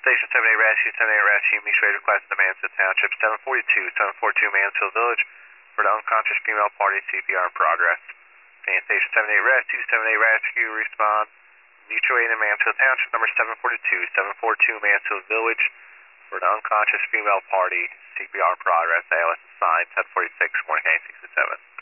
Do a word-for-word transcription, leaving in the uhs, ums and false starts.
Station seven eight Rescue, seven eight Rescue, mutual aid request in Mansfield Township, seven forty-two, seven forty-two Mansfield Village, for the unconscious female party, C P R in progress. And Station seven eight Rescue, seven eight Rescue, respond, mutual aid in Mansfield Township, number seven forty-two, seven forty-two Mansfield Village, for the unconscious female party, C P R in progress, A L S assigned, ten forty-six, one K sixty-seven.